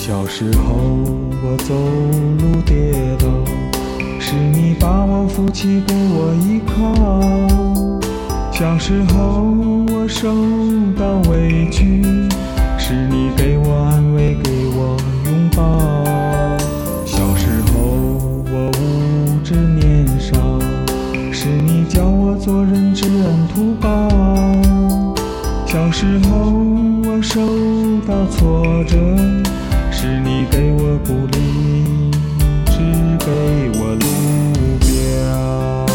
小时候我走路跌倒，是你把我扶起给我依靠。小时候我受到委屈，是你给我安慰给我拥抱。小时候我无知年少，是你教我做人知恩图报。小时候我受到挫折，是你给我鼓励，指给我路标。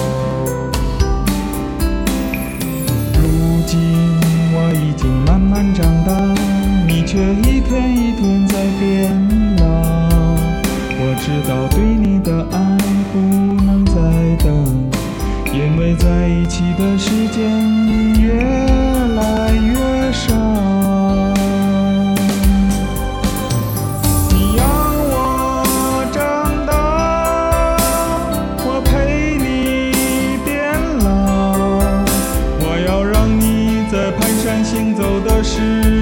如今我已经慢慢长大，你却一天一天在变老。我知道对你的爱不能再等，因为在一起的时间越来越少。你让我长大，我陪你变老。我要让你在蹒跚行走的时